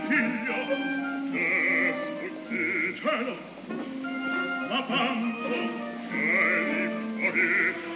figlio che sfuggì cielo ma tanto che li morì